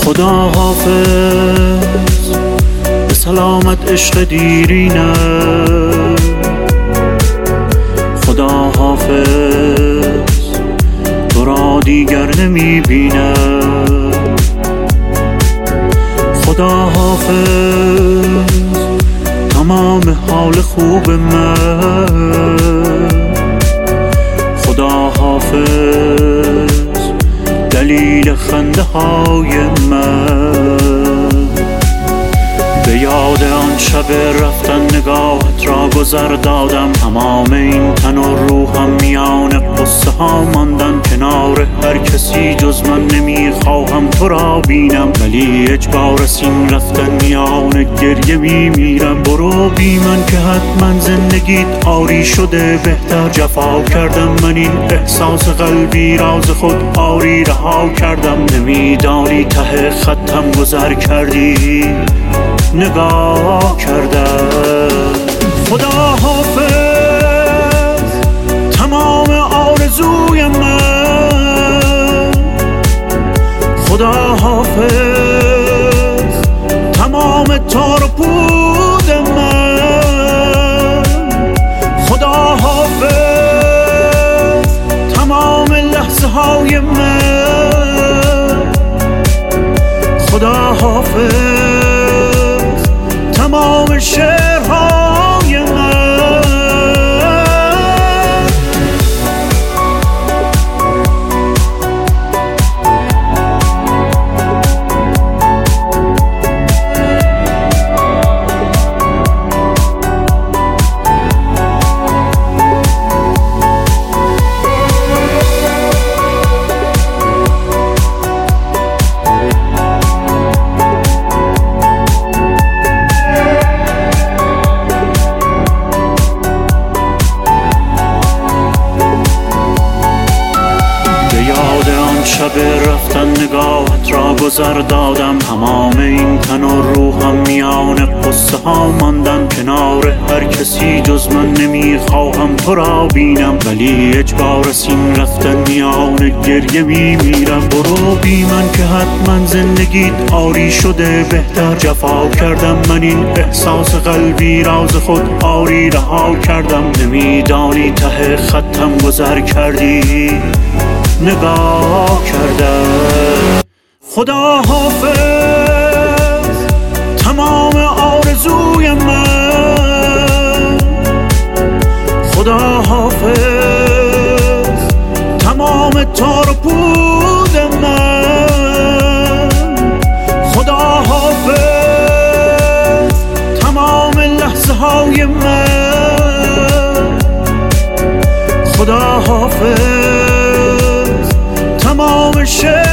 خدا حافظ، به سلامت عشق دیرینه. خدا حافظ، تو را دیگر نمیبینه. خدا حافظ، تمام حال خوب من. خدا حافظ، دلیل خنده های من. به یاد آن شب رفتن نگاهت را گذر دادم. تمام این تن و روحم میان قصه ها ماندن. کنار هر کسی جز من نمیخواهم تو را بینم، ولی اجبار این رفتن میان گریه میمیرم. برو بی من که حتما زندگیت آری شده بهتر. جفا کردم من این احساس قلبی راز خود آری رها کردم. نمیدانی ته خطم گذر کردی، نگاه کردم. خدا حافظ، تمام آرزوی من. خدا حافظ، تمام تار و پود من. خدا حافظ، تمام لحظه های من. خدا حافظ، تمام شعرهای من. شب رفتن نگاهت را گذر دادم. تمام این تن و روحم میان قصه ها ماندن. کنار هر کسی جز من نمیخواهم تو را بینم، ولی اجبار این رفتن میان گریه میمیرم. برو بی من که حتما زندگیت آری شده بهتر. جفا کردم من این احساس قلبی راز خود آری رها کردم. نمیدانی ته خطم گذر کردی، نگاه کردم. خدا حافظ، تمام آرزوی من. خدا حافظ، تمام تار و پود من. خدا حافظ، تمام لحظه های من. خدا حافظ، تمام شعر